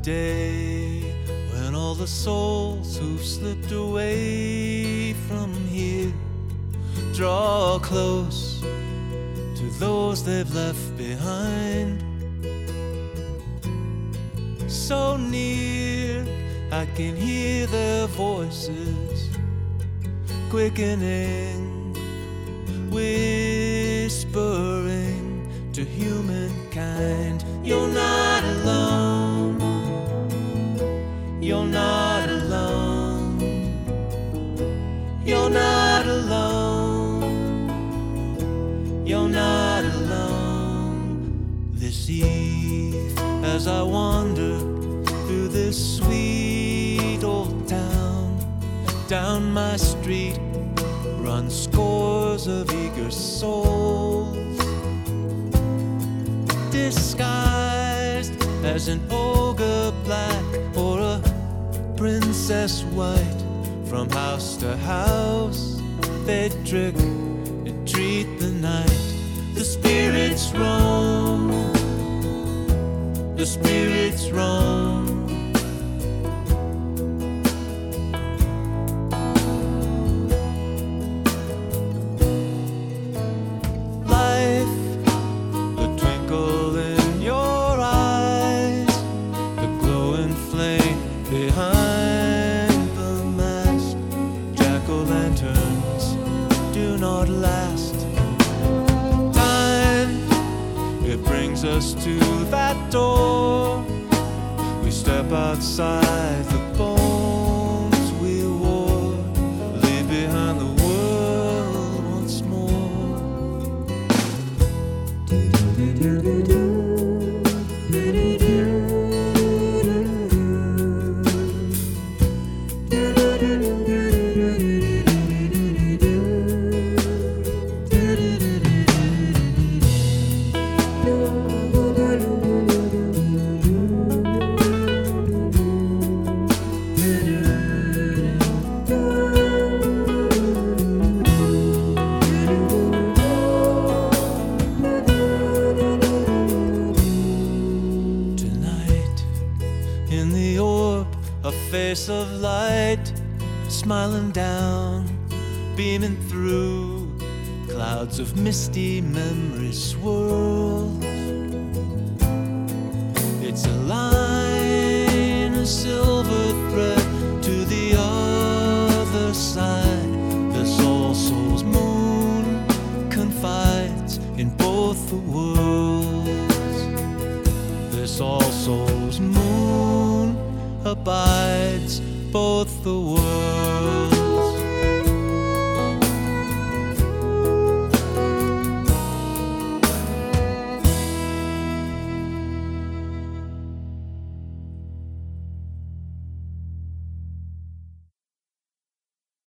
day when all the souls who've slipped away from here draw close to those they've left behind. So near, I can hear their voices quickening, whispering to humankind. You're not alone. You're not alone. You're not alone. You're not alone. This eve, as I wander through this sweet old town, down my street run scores of eager souls, disguised as an ogre black or a princess white. From house to house they trick and treat the night. The spirits roam, the spirits roam. Behind the mask, jack-o'-lanterns do not last. Time, it brings us to that door. We step outside the bones we wore, leave behind the world once more. In the orb, a face of light, smiling down, beaming through. Clouds of misty memory swirls. It's a line, a silver thread to the other side. This All Souls moon confides in both the worlds. This All Souls moon abides both the worlds.